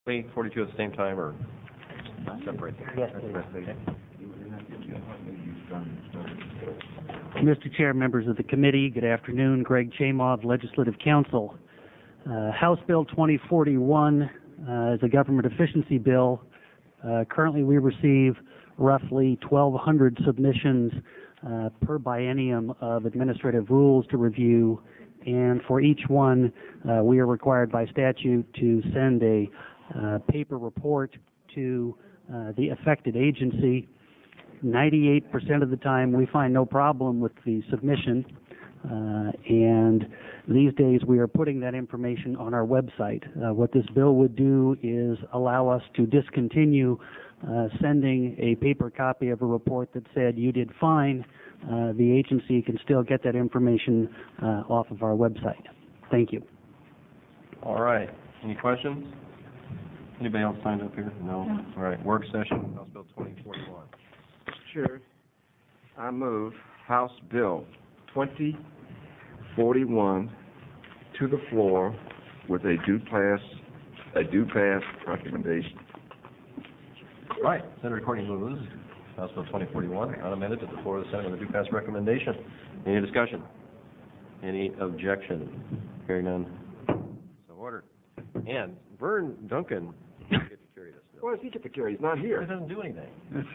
2042 at the same time, or separate them? Yes, please. Okay. Mr. Chair, members of the committee, good afternoon. Greg Chamov, Legislative Counsel. House Bill 2041 is a government efficiency bill. Currently, we receive roughly 1,200 submissions per biennium of administrative rules to review, and for each one, we are required by statute to send a paper report to the affected agency. 98% of the time, we find no problem with the submission, and these days we are putting that information on our website. What this bill would do is allow us to discontinue sending a paper copy of a report that said you did fine. The agency can still get that information off of our website. Thank you. All right. Any questions? Anybody else signed up here? No? All right. Work session, House Bill 2041. Mr. Chair, I move House Bill 2041 to the floor with a due pass recommendation. All right. Senator Courtney moves House Bill 2041 unamended to the floor of the Senate with a due pass recommendation. Any discussion? Any objection? Hearing none. So ordered. And Vern Duncan gets to carry this bill. Why does he get to carry? He's not here. It doesn't do anything.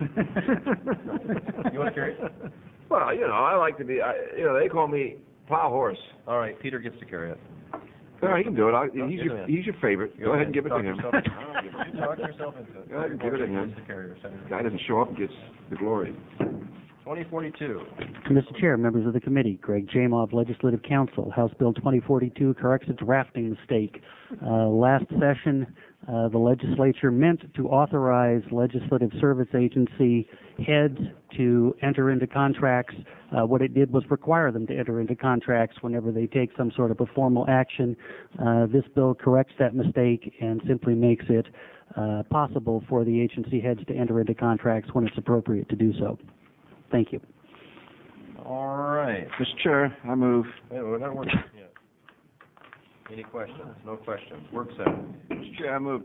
You want to carry it? Well, I like to be, they call me plow horse. All right. Peter gets to carry it. No, he can do it. He's your favorite. Go ahead and give it to him. You talk yourself into it. Go ahead and give it to him. The guy doesn't show up and gets the glory. 2042. Mr. Chair, members of the committee, Greg Chamov, Legislative Counsel. House Bill 2042 corrects a drafting mistake. Last session, the legislature meant to authorize Legislative Service Agency heads to enter into contracts. What it did was require them to enter into contracts whenever they take some sort of a formal action. This bill corrects that mistake and simply makes it possible for the agency heads to enter into contracts when it's appropriate to do so. Thank you. All right. Mr. Chair, I move. Wait, we're not working yet. Any questions? No questions. Work session. Mr. Chair, I move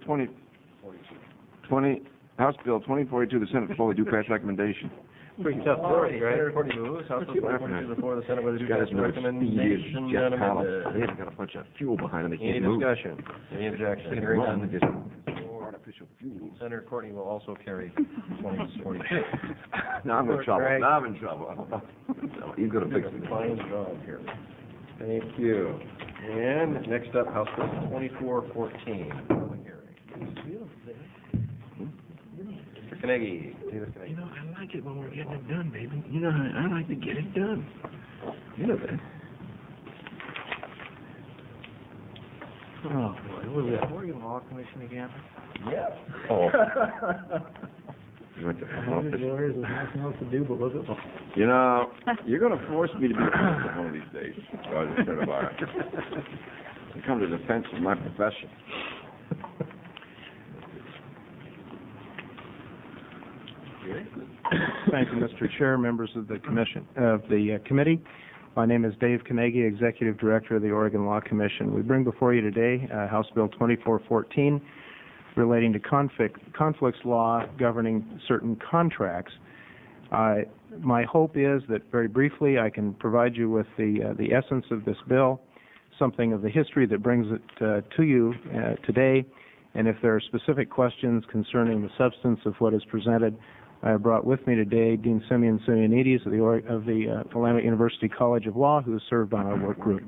House Bill 2042 to the Senate floor with due pass recommendation. Pretty tough story, right? Senator Courtney moves House Bill 2042 to the floor of the Senate with a due pass recommendation. They haven't got a bunch of fuel behind them. They can't move. Any discussion? Any objection? Hearing none. Artificial fuel. Senator Courtney will also carry 2042. Now I'm in trouble. Now I'm in trouble. He's going to fix it. Fine job here. Thank you. And next up, House Bill 2414. Public hearing. Mr. Carnegie. David Carnegie. I like it when we're getting it done, baby. I like to get it done. You know that. Oh, boy. What was that? Oregon Law Commission again? Yeah. Oh. Lawyers, there's nothing else to do but look at them. You're going to force me to be a professor one of these days. To come to the defense of my profession. Thank you, Mr. Chair, members of the committee. My name is Dave Carnegie, Executive Director of the Oregon Law Commission. We bring before you today House Bill 2414 relating to conflicts law governing certain contracts. My hope is that very briefly I can provide you with the essence of this bill, something of the history that brings it to you today, and if there are specific questions concerning the substance of what is presented, I have brought with me today Dean Simeon Simeonides of the Willamette University College of Law, who has served on our work group.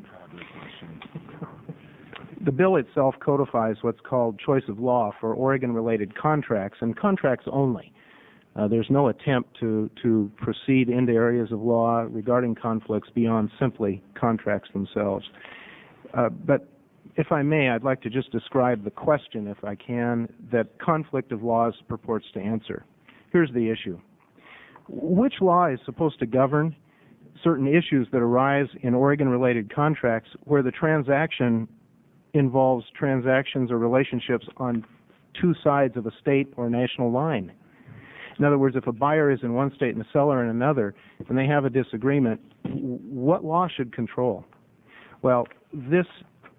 The bill itself codifies what's called choice of law for Oregon-related contracts, and contracts only. There's no attempt to proceed into areas of law regarding conflicts beyond simply contracts themselves. But if I may, I'd like to just describe the question, if I can, that conflict of laws purports to answer. Here's the issue. Which law is supposed to govern certain issues that arise in Oregon-related contracts where the transaction involves transactions or relationships on two sides of a state or national line? In other words, if a buyer is in one state and a seller in another, and they have a disagreement, what law should control? Well, this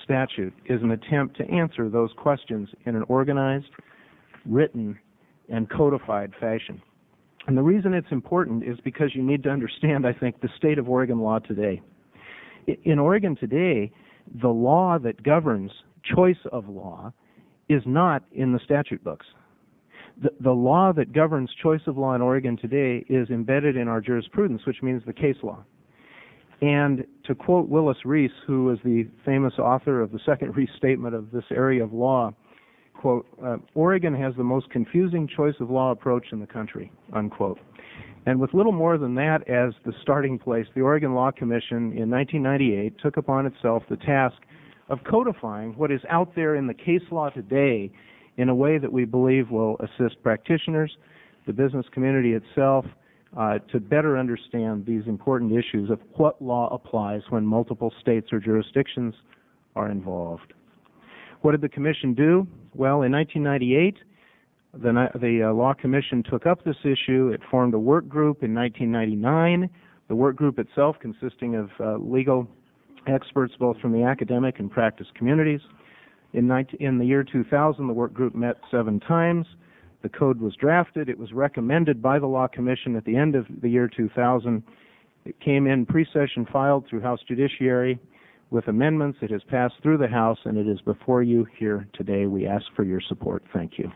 statute is an attempt to answer those questions in an organized, written, and codified fashion. And the reason it's important is because you need to understand, I think, the state of Oregon law today. In Oregon today, the law that governs choice of law is not in the statute books. The law that governs choice of law in Oregon today is embedded in our jurisprudence, which means the case law. And to quote Willis Reese, who is the famous author of the second restatement of this area of law, quote, Oregon has the most confusing choice of law approach in the country, unquote. And with little more than that as the starting place, the Oregon Law Commission in 1998 took upon itself the task of codifying what is out there in the case law today in a way that we believe will assist practitioners, the business community itself, to better understand these important issues of what law applies when multiple states or jurisdictions are involved. What did the Commission do? Well, in 1998, the Law Commission took up this issue. It formed a work group in 1999. The work group itself consisting of legal experts both from the academic and practice communities. In the year 2000, the work group met 7 times. The code was drafted. It was recommended by the Law Commission at the end of the year 2000. It came in pre-session filed through House Judiciary with amendments. It has passed through the House, and it is before you here today. We ask for your support. Thank you.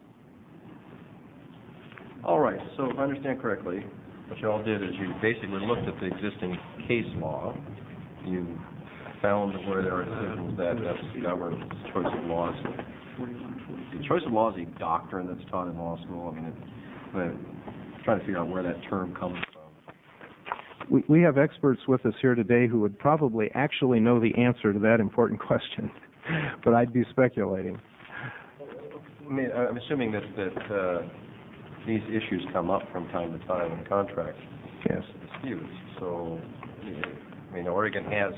All right, so if I understand correctly, what you all did is you basically looked at the existing case law. You found where there are decisions that govern choice of laws. The choice of law is a doctrine that's taught in law school. I mean, I'm trying to figure out where that term comes from. We have experts with us here today who would probably actually know the answer to that important question, but I'd be speculating. I mean, I'm assuming that these issues come up from time to time in contract disputes. So, I mean, Oregon has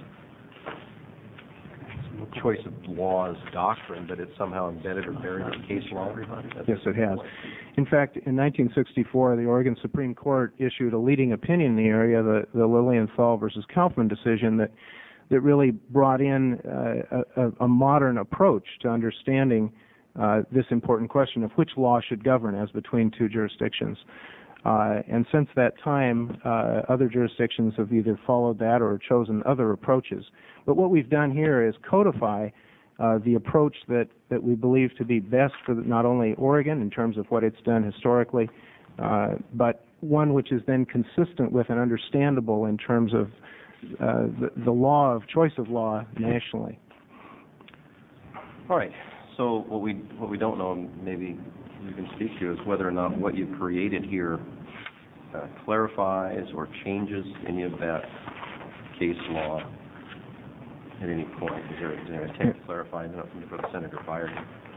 choice of laws doctrine, but it's somehow embedded or buried in case law. Yes, it has. In fact, in 1964, the Oregon Supreme Court issued a leading opinion in the area, the Lilienthal versus Kaufman decision, that really brought in a modern approach to understanding this important question of which law should govern as between 2 jurisdictions. And since that time, other jurisdictions have either followed that or chosen other approaches. But what we've done here is codify the approach that we believe to be best for not only Oregon in terms of what it's done historically, but one which is then consistent with and understandable in terms of the law of choice of law nationally. All right. So what we don't know, maybe you can speak to, is whether or not what you've created here clarifies or changes any of that case law at any point. Is there an attempt to clarify? I don't know if the Senator fired.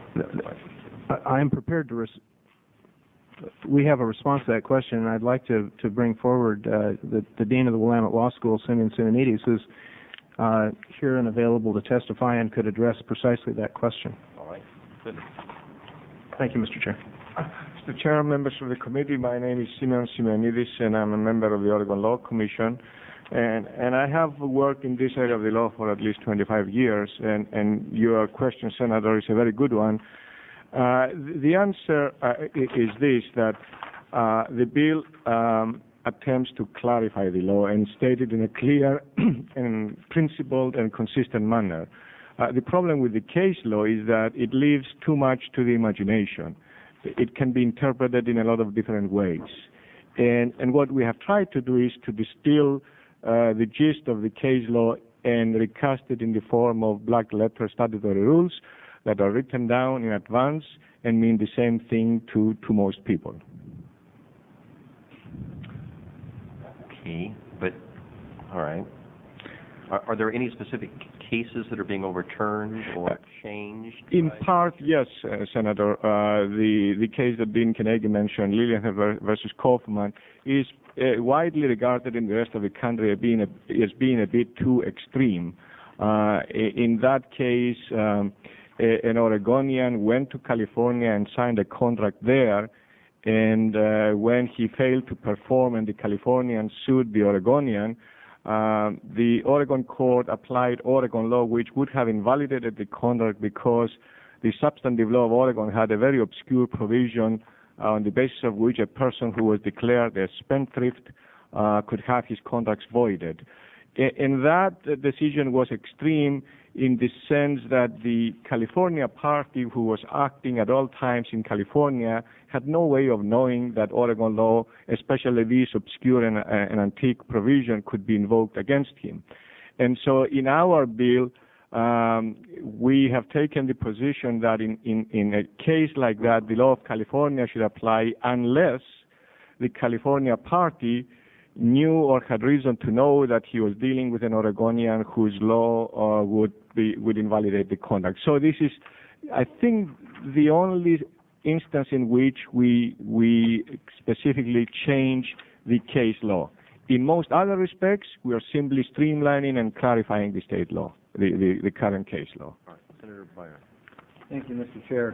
I am prepared to. We have a response to that question, and I'd like to bring forward the Dean of the Willamette Law School, Simeon Sinonides, who's here and available to testify and could address precisely that question. All right. Good. Thank you, Mr. Chair. Mr. Chair, members of the committee, my name is Simeon Simeonidis, and I'm a member of the Oregon Law Commission. And I have worked in this area of the law for at least 25 years, and your question, Senator, is a very good one. The answer is this, that the bill attempts to clarify the law and state it in a clear and principled and consistent manner. The problem with the case law is that it leaves too much to the imagination. It can be interpreted in a lot of different ways. And what we have tried to do is to distill the gist of the case law and recast it in the form of black letter statutory rules that are written down in advance and mean the same thing to most people. Okay, but, all right. Are there any specific cases that are being overturned or changed? In part, yes, Senator. The case that Dean Carnegie mentioned, Lilienthal versus Kaufman, is widely regarded in the rest of the country as being a bit too extreme. In that case, an Oregonian went to California and signed a contract there, and when he failed to perform and the Californian sued the Oregonian, the Oregon court applied Oregon law, which would have invalidated the contract because the substantive law of Oregon had a very obscure provision on the basis of which a person who was declared a spendthrift could have his contracts voided. And that decision was extreme in the sense that the California party who was acting at all times in California had no way of knowing that Oregon law, especially this obscure and antique provision, could be invoked against him. And so in our bill, we have taken the position that in a case like that, the law of California should apply unless the California party knew or had reason to know that he was dealing with an Oregonian whose law would invalidate the contract. So this is, I think, the only instance in which we specifically change the case law. In most other respects, we are simply streamlining and clarifying the state law, the current case law. All right. Senator Byer. Thank you, Mr. Chair.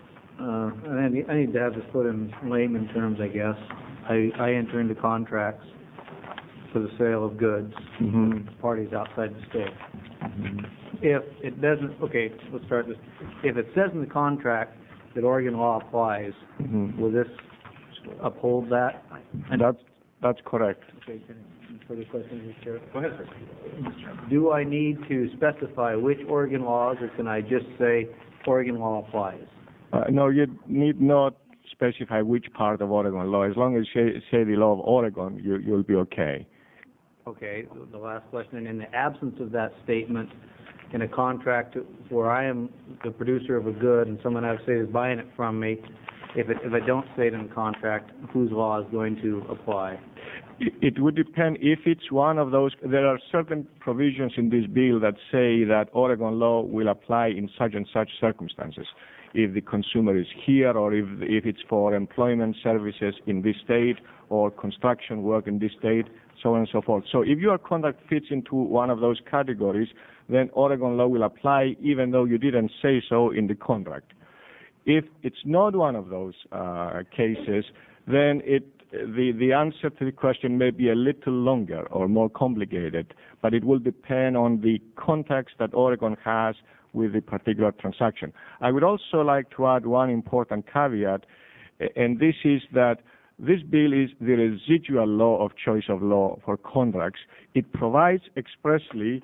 I need to have this put in layman terms, I guess. I enter into contracts for the sale of goods to parties outside the state. If it doesn't, okay, let's start this. If it says in the contract that Oregon law applies, will this uphold that? And that's correct. Okay, any further questions, Mr. Chair? Go ahead, sir. Do I need to specify which Oregon laws, or can I just say Oregon law applies? No, you need not specify which part of Oregon law. As long as you say the law of Oregon, you'll be okay. Okay, the last question. In the absence of that statement in a contract where I am the producer of a good and someone else is buying it from me, if I don't state in the contract whose law is going to apply? It would depend if it's one of those. There are certain provisions in this bill that say that Oregon law will apply in such and such circumstances. If the consumer is here, or if it's for employment services in this state, or construction work in this state, so on and so forth. So if your contract fits into one of those categories, then Oregon law will apply even though you didn't say so in the contract. If it's not one of those cases, then the answer to the question may be a little longer or more complicated, but it will depend on the context that Oregon has with the particular transaction. I would also like to add one important caveat, and this is that this bill is the residual law of choice of law for contracts. It provides expressly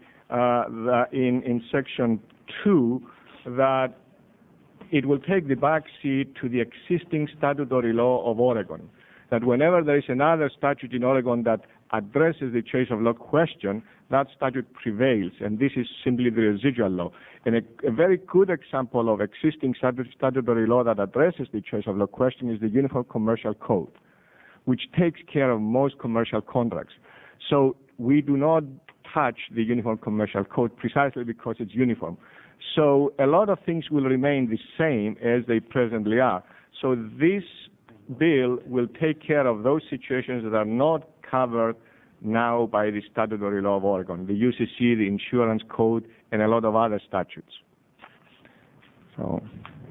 in Section 2 that it will take the back seat to the existing statutory law of Oregon, that whenever there is another statute in Oregon that addresses the choice of law question, that statute prevails, and this is simply the residual law. And a very good example of existing statutory law that addresses the choice of law question is the Uniform Commercial Code, which takes care of most commercial contracts. So we do not touch the Uniform Commercial Code precisely because it's uniform. So a lot of things will remain the same as they presently are. So this bill will take care of those situations that are not covered now by the statutory law of Oregon, the UCC, the Insurance Code, and a lot of other statutes. So,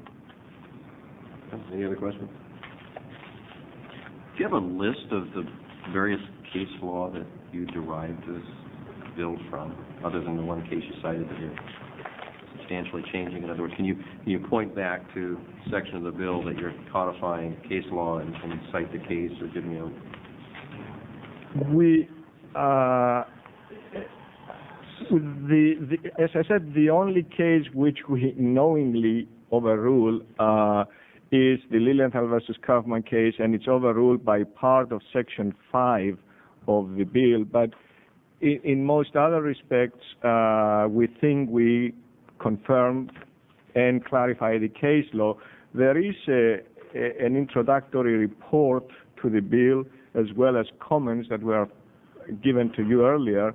any other questions? Do you have a list of the various case law that you derived this bill from, other than the one case you cited that you're substantially changing? In other words, can you point back to a section of the bill that you're codifying case law and cite the case, or give me a... as I said, the only case which we knowingly overrule is the Lilienthal versus Kaufman case, and it's overruled by part of Section 5 of the bill. But in most other respects, we think we confirm and clarify the case law. There is an introductory report to the bill, as well as comments that were given to you earlier,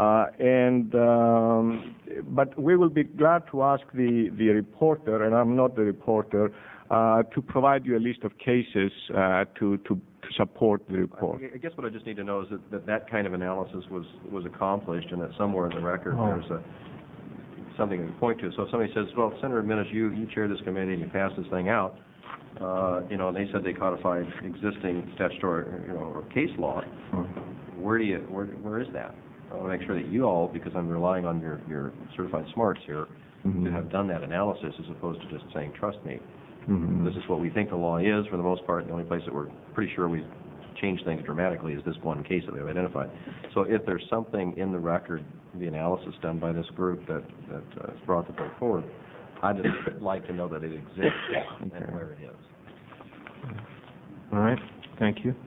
but we will be glad to ask the reporter, and I'm not the reporter, to provide you a list of cases to support the report. I guess what I just need to know is that kind of analysis was accomplished, and that somewhere in the record there's something to point to. So if somebody says, well, Senator Minnis, you chair this committee and you passed this thing out, and they said they codified existing statutory, or case law. Where is that? I want to make sure that you all, because I'm relying on your certified smarts here, to have done that analysis as opposed to just saying, trust me. This is what we think the law is. For the most part, the only place that we're pretty sure we've changed things dramatically is this one case that we've identified. So if there's something in the record, the analysis done by this group that has brought the bill forward, I'd just like to know that it exists and where it is. All right, thank you.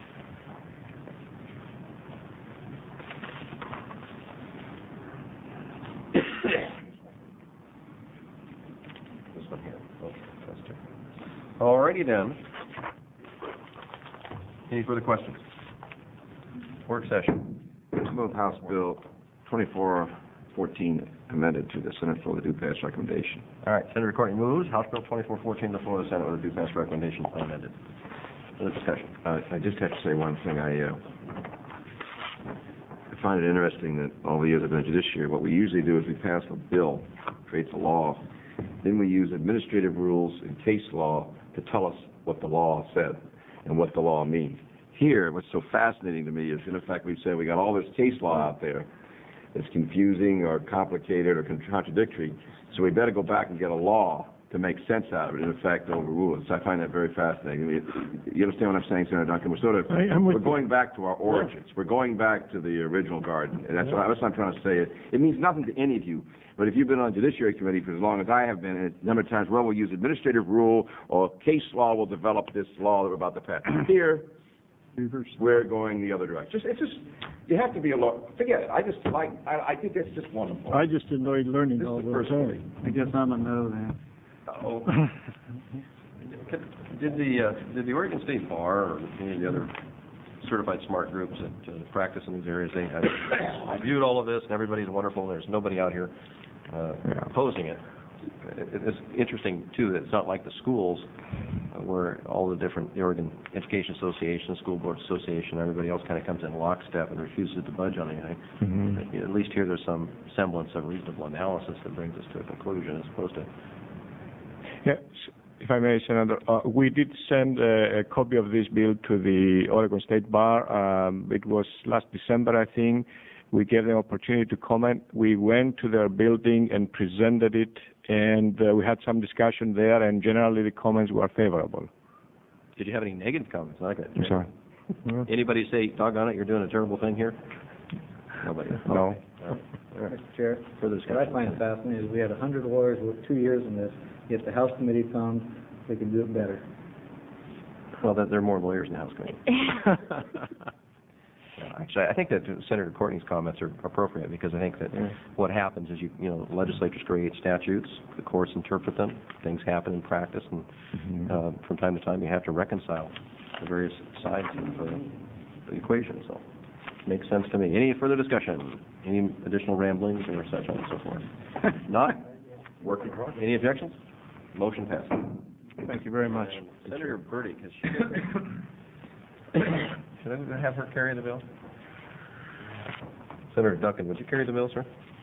This one here. Okay, that's two. All righty then. Any further questions? Work session. Move House Bill 2414 amended to the Senate for the due pass recommendation. All right, Senator Courtney moves. House Bill 2414 to the floor of the Senate with a due pass recommendation amended. Further discussion. I just have to say one thing. I find it interesting that all the years I've been a judiciary, what we usually do is we pass a bill, creates a law, then we use administrative rules and case law to tell us what the law said and what the law means. Here, what's so fascinating to me is, in effect, we've said we got all this case law out there that's confusing or complicated or contradictory, so we better go back and get a law to make sense out of it, in effect, overrule it. So I find that very fascinating. I mean, you understand what I'm saying, Senator Duncan? We're going back to our origins. We're going back to the original garden, and that's what I'm trying to say. It means nothing to any of you, but if you've been on the Judiciary Committee for as long as I have been, a number of times, well, we'll use administrative rule or case law will develop this law that we're about to pass. Here, we're going the other direction. It's just, you have to be a law. Forget it. I think that's just wonderful. I just enjoyed learning all those things. I guess I'm a no then. Oh. Did the Oregon State Bar or any of the other certified smart groups that practice in these areas, they reviewed all of this and everybody's wonderful. There's nobody out here opposing it. It's interesting too that it's not like the schools where all the Oregon Education Association, School Board Association, everybody else kind of comes in lockstep and refuses to budge on anything. At least here there's some semblance of reasonable analysis that brings us to a conclusion as opposed to. Yes, if I may, Senator, we did send a copy of this bill to the Oregon State Bar. It was last December, I think. We gave them opportunity to comment. We went to their building and presented it, and we had some discussion there, and generally the comments were favorable. Did you have any negative comments? Like that? I'm sorry. Anybody say, doggone it, you're doing a terrible thing here? Nobody. No. All right. Mr. Chair, Further what discussion. I find fascinating is we had 100 lawyers with 2 years in this, yet the House Committee found they could do it better. Well, there are more lawyers in the House Committee. Actually, I think that Senator Courtney's comments are appropriate because I think that what happens is legislatures create statutes, the courts interpret them, things happen in practice, and from time to time you have to reconcile the various sides of the equation. So, makes sense to me. Any further discussion? Any additional ramblings or such on and so forth? Not? Work in progress. Any objections? Motion passes. Thank you very much. Senator Burdick, has she? Should I have her carry the bill? Senator Duncan, would you carry the bill, sir?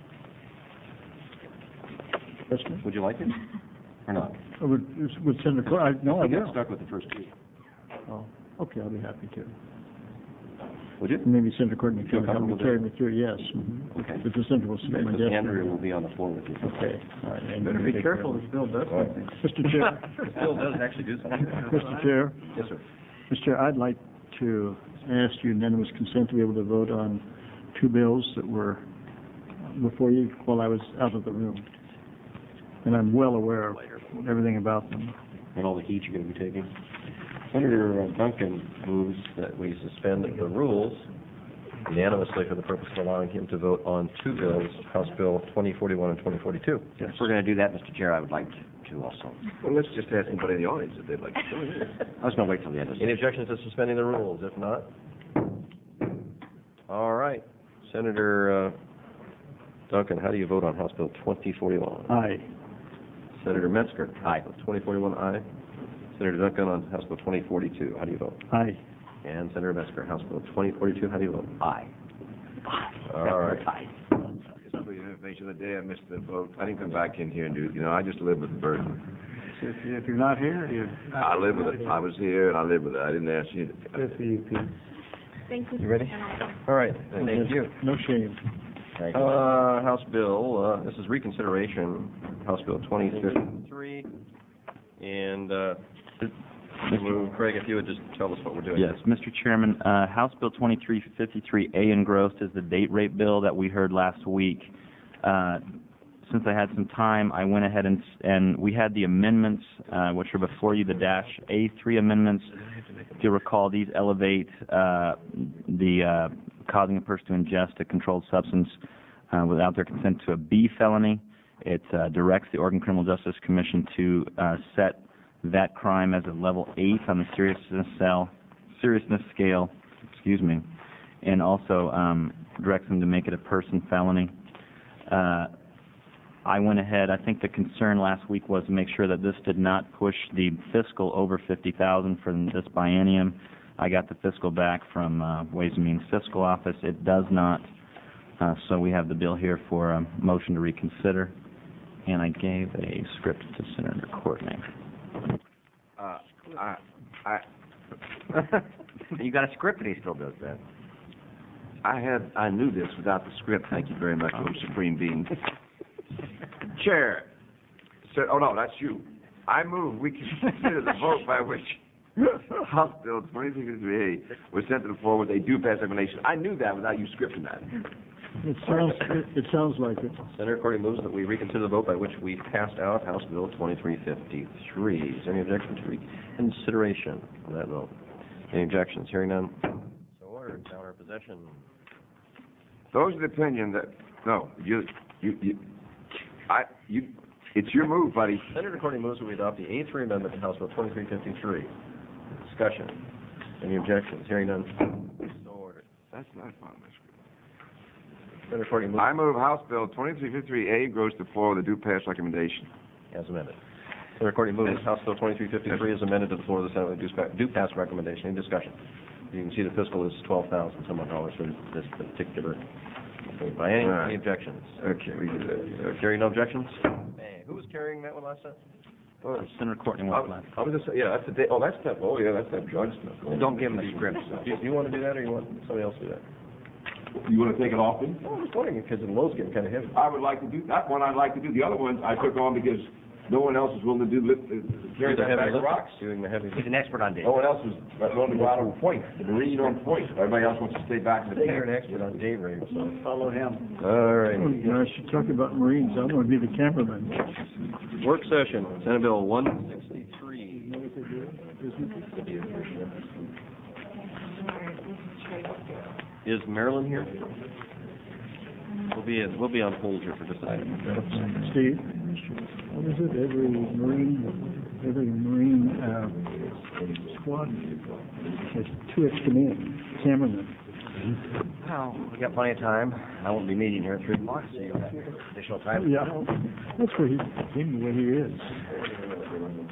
Would you like it or not? Would Senator Court, no, I I'll get will. stuck with the first two. Oh, okay, I'll be happy to. Would you? Maybe Senator Courtney Feel can help me comfortable carry with me through, yes. Okay. But the Senator will sit at my Because desk. Andrew will be on the floor with you. Okay, all right. Andrew Better will be take careful, care this bill does All right. something. Mr. Chair, This bill does actually do something. Mr. Chair, Yes, sir. Mr. Chair, I'd like to ask unanimous consent to be able to vote on 2 bills that were before you while I was out of the room. And I'm well aware of everything about them. And all the heat you're going to be taking. Senator Duncan moves that we suspend the rules unanimously for the purpose of allowing him to vote on 2 bills, House Bill 2041 and 2042. If we're going to do that, Mr. Chair, I would like to also. Well, let's just ask anybody in the audience if they'd like to do it. I was going to wait till the end of the Any objections to suspending the rules? If not, all right. Senator Duncan, how do you vote on House Bill 2041? Aye. Senator Metzger? Aye. 2041, aye. Senator Duncan on House Bill 2042, how do you vote? Aye. And Senator Metzger, House Bill 2042, how do you vote? Aye. All right. Aye. Just for your information, the day I missed the vote, I didn't come back in here and do, I just live with the burden. If you're not here, you... I live with it. I was here and I live with it. I didn't ask you. Good for you, Pete. Thank you. You ready? All right, thank you. No shame. House Bill, this is reconsideration, House Bill 2053, and, Craig, if you would just tell us what we're doing. Yes, Mr. Chairman, House Bill 2353A engrossed is the date rate bill that we heard last week. Since I had some time, I went ahead and we had the amendments, which are before you, the -A3 amendments. If you recall, these elevate the causing a person to ingest a controlled substance without their consent to a B felony. It directs the Oregon Criminal Justice Commission to set that crime as a level 8 on the seriousness scale, and also directs them to make it a person felony. I went ahead, I think the concern last week was to make sure that this did not push the fiscal over $50,000 for this biennium. I got the fiscal back from Ways and Means Fiscal Office. It does not, so we have the bill here for a motion to reconsider, and I gave a script to Senator Courtney. You got a script and he still does that. I knew this without the script. Thank you very much, Supreme Being. Chair, oh no, that's you. I move we consider the vote by which House Bill 2353A was sent to the floor with a due pass recommendation. I knew that without you scripting that. It sounds like it. Senator Cordy moves that we reconsider the vote by which we passed out House Bill 2353. Is there any objection to reconsideration of that vote? Any objections? Hearing none. So ordered. Now in our possession. Those are the opinion that it's your move, buddy. Senator Cordy moves that we adopt the A3 amendment to House Bill 2353. Discussion. Any objections? Hearing none. So ordered. That's not fun, Mr. Senator Cordy moves. I move House Bill 2353A goes to the floor with a due pass recommendation. As amended. Senator Cordy moves House Bill 2353 is amended to the floor of the Senate with a due pass recommendation. Any discussion? You can see the fiscal is $12,000 some odd dollars for this particular. By any objections? Okay, we do that. Carrying no objections? Who was carrying that one last time? Senator Courtney went last. I was just saying, that's the that's that. Oh yeah, that's that drug stuff. Don't give him the script. Do you want to do that, or you want somebody else to do that? You want to take it off then? I was wondering because the load's getting kind of heavy. I would like to do that one. I'd like to do the other ones. I took on because no one else is willing to carry that bag of rocks. Doing the heavy. He's an expert on date. No one else is willing to go out on point. The Marine on point. Everybody else wants to stay back in the You're an expert on date rape, so Follow him. all right. I should talk about Marines. I want to be the cameraman. Work session. Senate Bill 163. Is Marilyn here? We'll be on hold here for just a second. Steve, what is it? Every Marine squad has 2 extra men, cameramen. Well, we got plenty of time. I won't be meeting here at 3 o'clock, so you'll have additional time. Yeah, that's where he came the way he is.